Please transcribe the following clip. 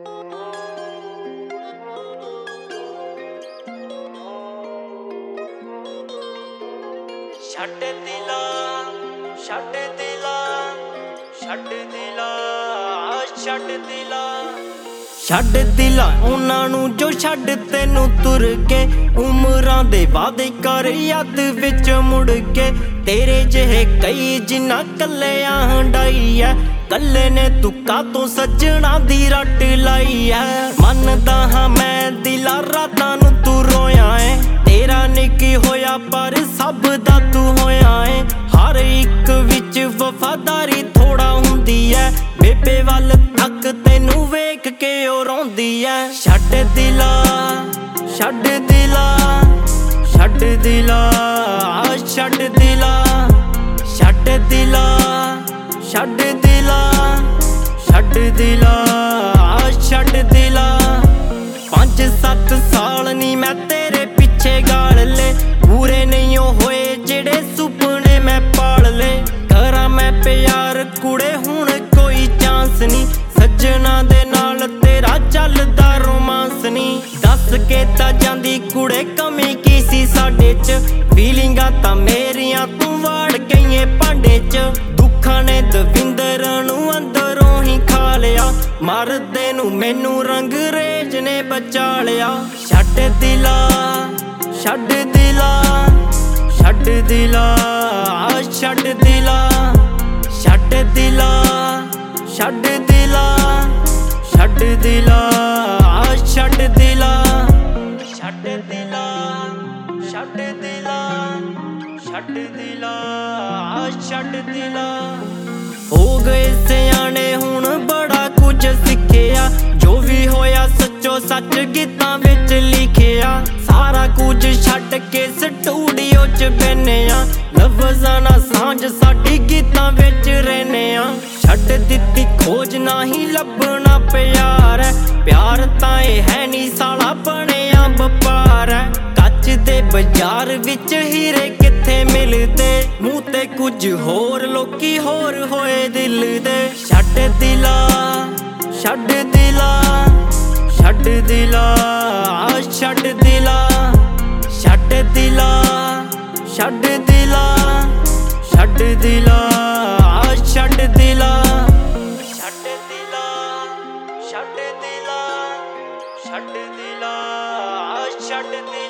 ਛੱਡ ਦਿਲਾ ਛੱਡ ਦਿਲਾ ਛੱਡ ਦਿਲਾ ਛੱਡ ਦਿਲਾ ਛੱਡ ਦਿਲਾ ਉਹਨਾਂ ਨੂੰ ਜੋ ਛੱਡ ਤੈਨੂੰ ਤੁਰ ਕੇ ਉਮਰਾਂ ਦੇ ਵਾਅਦੇ ਕਰ ਯਾਦ ਵਿੱਚ ਮੁੜ ਕੇ ਤੇਰੇ ਜਿਹੇ ਕਈ ਜਿਨ੍ਹਾਂ ਕੱਲਿਆਂ ਹੰਡਾਈ ਐ ਕੱਲੇ ਨੇ ਤੂੰ ਕਾਤੋਂ ਸੱਜਣਾ ਦੀ ਰੱਟ ਲਾਈ ਐ ਮੰਨਦਾ ਹਾਂ ਮੈਂ ਦਿਲਾਂ ਰਾਤਾਂ ਨੂੰ ਤੂੰ ਰੋਇਆ ਏ ਤੇਰਾ ਨਿੱਕੀ ਹੋਇਆ ਪਰ ਸਭ ਦਾ ਤੂੰ ਹੋਇਆ ਏ ਹਰ ਇੱਕ ਵਿੱਚ ਵਫਾਦਾਰੀ ਥੋੜਾ ਹੁੰਦੀ ਐ ਬੇਬੇ ਵੱਲ ਤੱਕ ਤੈਨੂੰ ਵੇਖ ਕੇ ਉਹ ਰੋਂਦੀ ਐ ਛੱਡ ਦਿਲਾ ਛੱਡ ਦਿਲਾ ਛੱਡ ਦਿਲਾ ਛੱਡ ਦਿਲਾ ਛੱਡ ਦਿਲਾ ਛੱਡ ਦਿਲਾ ਛੱਡ ਦਿਲਾ ਛੱਡ ਦਿਲਾ 5-7 ਸਾਲ ਨੀ ਮੈਂ ਤੇਰੇ ਪਿੱਛੇ ਗਾਲ ਲੈ ਪੂਰੇ ਨਹੀਂ ਹੋਏ ਜਿਹੜੇ ਸੁਪਨੇ ਮੈਂ ਪਾਲ ਲੈ ਕਰਾਂ ਮੈਂ ਪਿਆਰ ਕੁੜੇ ਹੁਣ ਕੋਈ ਚਾਂਸ ਨਹੀਂ ਸੱਜਣਾ ਦੇ ਨਾਲ ਤੇਰਾ ਚੱਲਦਾ ਰੋਮਾਂਸ ਨਹੀਂ ਦੱਸ ਕੇ ਤਾਂ ਜਾਂਦੀ ਕੁੜੇ ਕਮੀ ਕੀ ਸੀ ਸਾਡੇ ਚ ਫੀਲਿੰਗਾਂ ਤਾਂ ਮੇਰੀਆਂ ਤੂੰ ਵਾੜ ਗਈਏ ਭਾਂਡੇ ਚ ਦੁੱਖਾਂ ਨੇ ਦਵਿੰਦਰ ਨੂੰ ਅੰਦਰੋਂ ਹੀ ਖਾ ਲਿਆ ਮਰਦੇ ਨੂੰ ਮੈਨੂੰ ਰੰਗਰੇਜ਼ ਨੇ ਬਚਾ ਲਿਆ ਛੱਡ ਦਿਲਾ ਛੱਡ ਦਿਲਾ ਛੱਡ ਦਿਲਾ ਛੱਡ ਦਿਲਾ ਛੱਡ ਦਿਲਾ ਛੱਡ ਦਿਲਾ ਛੱਡ ਦਿਲਾ ਛੱਡ ਦਿਲਾ ਛੱਡ ਦਿਲਾ ਛੱਡ ਦਿਲਾ ਛੱਡ ਦਿਲਾ ਛੱਡ ਦਿਲਾ ਹੋ ਗਏ ਸਿਆਣੇ ਹੁਣ ਬੜਾ ਕੁਝ ਸਿੱਖਿਆ ਜੋ ਵੀ ਹੋਇਆ ਸੱਚੋ ਸੱਚ ਗੀਤਾਂ ਵਿੱਚ ਲਿਖਿਆ ਸਾਰਾ ਕੁਝ ਛੱਡ ਕੇ ਸਟੂਡੀਓ 'ਚ ਬੈਨੇ ਆ ਲਫ਼ਜ਼ਾਂ ਨਾਲ ਸਾਂਝ ਸਾਡੀ ਗੀਤਾਂ ਵਿੱਚ ਰਹਿਨੇ ਆ ਛੱਡ ਦਿੱਤੀ ਖੋਜ ਨਾ ਹੀ ਲੱਭਣਾ ਪਿਆਰ ਹੈ ਪਿਆਰ ਤਾਂ ਇਹ ਹੈ ਨੀ ਸਾਲਾ ਬਣਿਆ ਵਪਾਰ ਹੈ ਕੱਚ ਦੇ ਬਾਜ਼ਾਰ ਵਿੱਚ ਹੀਰੇ ਕਿੱਥੇ ਮਿਲਦੇ ਮੂੰਹ ਤੇ ਕੁਝ ਹੋਰ ਲੋਕੀ ਹੋਰ ਹੋਏ ਦਿਲ ਦੇ ਛੱਡ ਦਿਲਾ ਛੱਡ ਦਿਲਾ ਛੱਡ ਦਿਲਾ ਛੱਡ ਦਿਲਾ ਛੱਡ ਦਿਲਾ ਛੱਡ ਦਿਲਾ ਛੱਡ ਦਿਲਾ ਛੱਡ ਦਿਲਾ ਛੱਡ ਦਿਲਾ ਛੱਡ ਦਿਲਾ ਛੱਡ ਦਿਲਾ ਛੱਡ ਦਿਲਾ